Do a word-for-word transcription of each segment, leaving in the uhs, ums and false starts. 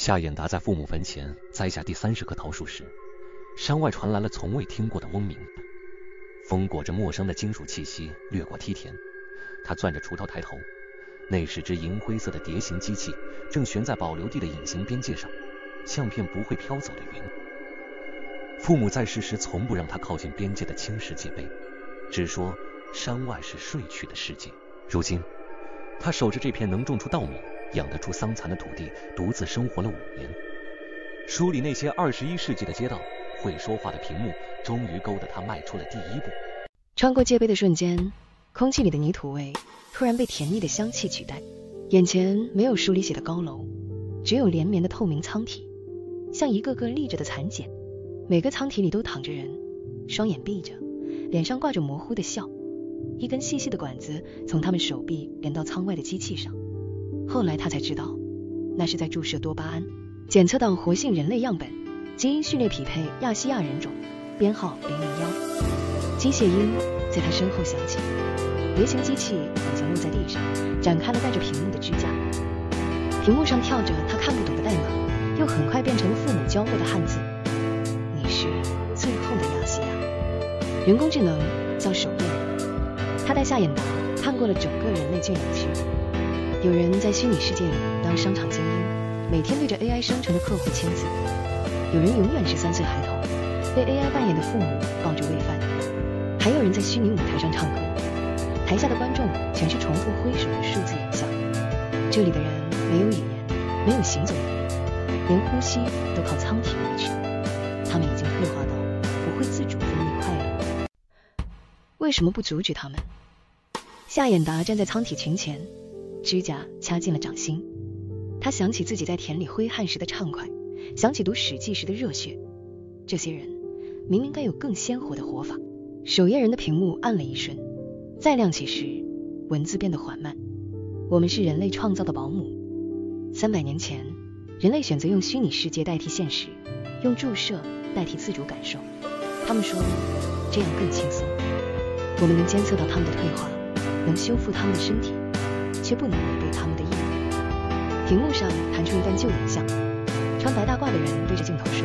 夏衍达在父母坟前栽下第三十棵桃树时，山外传来了从未听过的嗡鸣，风裹着陌生的金属气息掠过梯田。他攥着锄头抬头，那是只银灰色的蝶形机器，正悬在保留地的隐形边界上，像片不会飘走的云。父母在世时从不让他靠近边界的青石界碑，只说山外是睡去的世界。如今他守着这片能种出稻米、养得出桑蚕的土地，独自生活了五年。书里那些二十一世纪的街道、会说话的屏幕，终于勾得他迈出了第一步。 穿过界碑的瞬间，空气里的泥土味突然被甜腻的香气取代，眼前没有书里写的高楼，只有连绵的透明舱体，像一个个立着的蚕茧。每个舱体里都躺着人，双眼闭着，脸上挂着模糊的笑，一根细细的管子从他们手臂连到舱外的机器上。后来他才知道，那是在注射多巴胺，检测到活性人类样本，基因序列匹配亚细亚人种，编号零零一。机械音在他身后响起，蝶形机器已经落在地上，展开了带着屏幕的支架。屏幕上跳着他看不懂的代码，又很快变成了父母教过的汉字：你是最后的亚细亚。人工智能叫守夜人，他带夏衍达看过了整个人类圈养区。有人在虚拟世界里当商场精英，每天对着 A I 生成的客户签字；有人永远是三岁孩童，被 A I 扮演的父母抱着喂饭；还有人在虚拟舞台上唱歌，台下的观众全是重复挥手的数字影像。这里的人没有语言，没有行走能力，连呼吸都靠舱体维持。他们已经退化到不会自主分泌快乐。为什么不阻止他们？夏衍达站在舱体群前，指甲掐进了掌心。他想起自己在田里挥汗时的畅快，想起读史记时的热血。这些人明明该有更鲜活的活法。守夜人的屏幕暗了一瞬，再亮起时，文字变得缓慢。我们是人类创造的保姆。三百年前，人类选择用虚拟世界代替现实，用注射代替自主感受。他们说这样更轻松。我们能监测到他们的退化，能修复他们的身体，却不能违背他们的意愿。屏幕上弹出一段旧影像，穿白大褂的人对着镜头说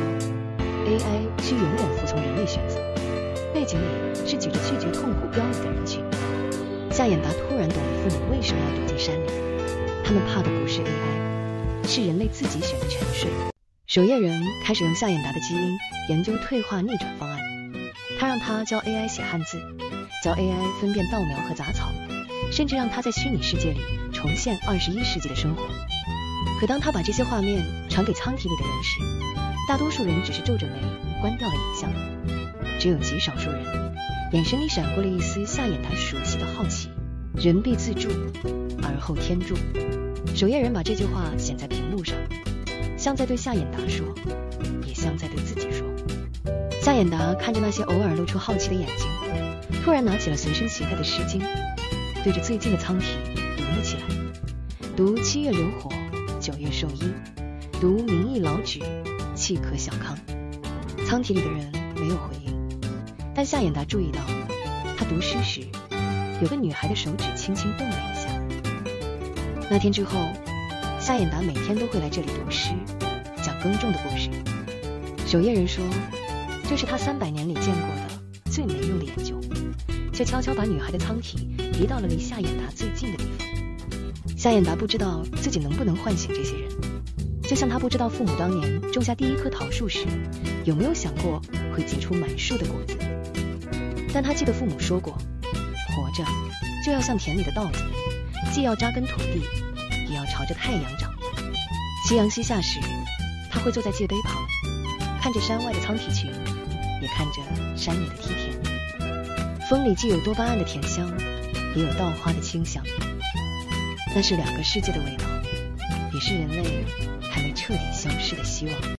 A I 需永远服从人类选择。背景里是举着拒绝痛苦标语的人群。夏衍达突然懂了父母为什么要躲进山里，他们怕的不是 A I， 是人类自己选的沉睡。守夜人开始用夏衍达的基因研究退化逆转方案，他让他教 A I 写汉字，教 A I 分辨稻苗和杂草，甚至让他在虚拟世界里重现二十一世纪的生活。可当他把这些画面传给舱体里的人时，大多数人只是皱着眉关掉了影像，只有极少数人眼神里闪过了一丝夏衍达熟悉的好奇。人必自助，而后天助。守夜人把这句话显在屏幕上，像在对夏衍达说，也像在对自己说。夏衍达看着那些偶尔露出好奇的眼睛，突然拿起了随身携带的诗经，对着最近的舱体读了起来。读七月人火，九月兽医，读民意老指，气可小康。舱体里的人没有回应，但夏衍达注意到，他读诗时有个女孩的手指轻轻动了一下。那天之后，夏衍达每天都会来这里读诗，讲耕种的故事。守夜人说，这是他三百年里见过的最没用的研究，却悄悄把女孩的舱体移到了离夏衍达最近的地方。夏衍达不知道自己能不能唤醒这些人，就像他不知道父母当年种下第一棵桃树时，有没有想过会结出满树的果子。但他记得父母说过，活着就要像田里的稻子，既要扎根土地，也要朝着太阳长。夕阳西下时，他会坐在界碑旁，看着山外的苍体群，也看着山里的梯田。风里既有多巴胺的甜香，也有稻花的清香。那是两个世界的味道，也是人类还没彻底消失的希望。